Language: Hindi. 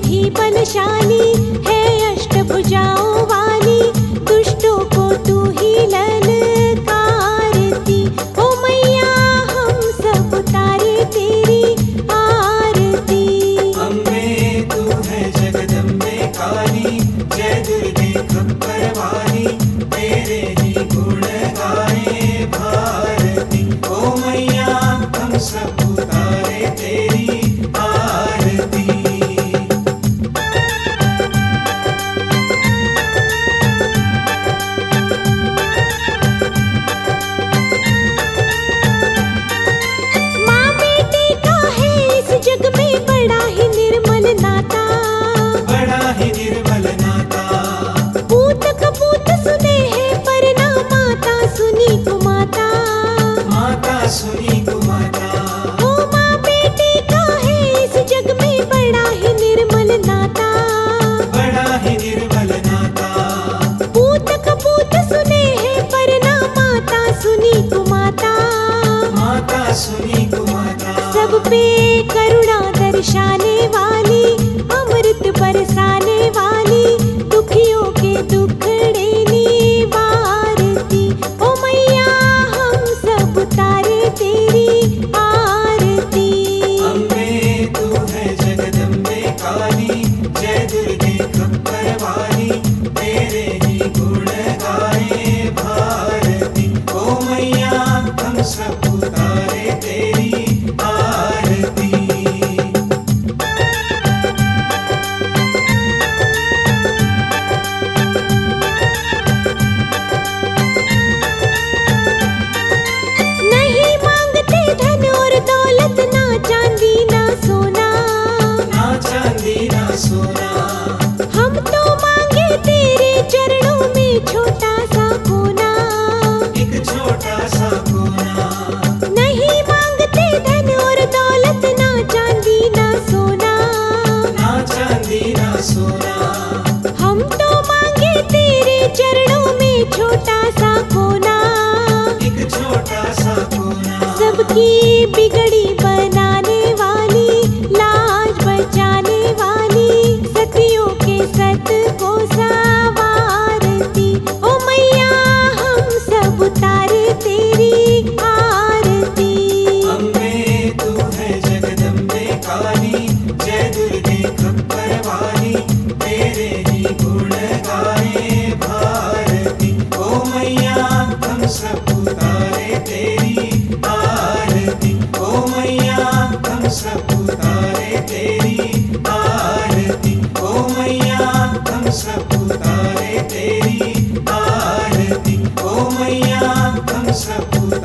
ही बलशाली है, अष्टभुजाओं वाली, दुष्टों को तू ही ललकारती। ओ मैया हम सब उतारे तेरी आरती। अम्बे तू है जगदम्बे काली, जय दुर्गे खप्पर वाली, तेरे ही गुण गाए भारती। ओ मैया हम सब उतारे तेरी आरती। माँ बेटे का है इस जग में बड़ा ही निर्मल नाता, बड़ा ही निर्मल नाता। पूत कपूत सुने हैं पर ना माता सुनी कुमाता। माता सुनी कुमाता। ओ माँ बेटे का है इस जग में बड़ा ही निर्मल नाता, बड़ा ही निर्मल नाता। पूत कपूत सुने हैं पर ना माता सुनी कुमाता। माता सुनी कुमाता। सब पे करुणा दर्शाने वाली, अमृत बरसाने वाली, दुखियों के दुखड़े निवारती। ओ मैया हम सब उतारे तेरी आरती। अम्बे तू है जगदम्बे काली, जय दुर्गे खप्पर वाली, तेरे ही गुण गाए भारती। ओ मैया हम सब उतारे तेरी आरती। नहीं मांगते धन और दौलत, ना चांदी ना सोना, ना चांदी ना सोना। हम तो मांगे तेरे चरणों में छोटा सा कोना। एक छोटा सा कोना। नहीं मांगते धन और दौलत, ना चांदी ना सोना, ना चांदी ना सोना। हम तो मांगे तेरे चरणों में छोटा सा कोना। एक छोटा सा कोना। सबकी बिगड़ी बनाने वाली, लाज बचाने वाली, सतियों के सत को संवारती। ओ मैया हम सब उतारे तेरी आरती। अम्बे तू है जगदम्बे काली, जय दुर्गे खप्पर वाली, तेरे ही गुण गाए भारती। ओ मैया हम सब उतारे तेरी आरती। ओ मैया हम सब उतारे तेरी आरती। ओ मैया हम सब उतारे तेरी आरती। ओ मैया हम सब